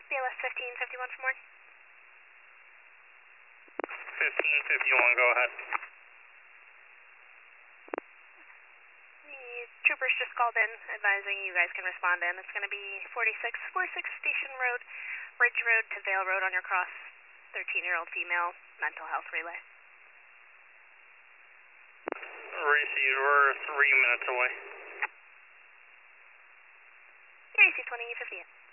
BLS 1551 for more. 1551, go ahead. The troopers just called in advising you guys can respond in. It's going to be 4646 Station Road, Bridge Road to Vale Road on your cross. 13-year-old female, mental health relay. Received, we're 3 minutes away. AC 2058.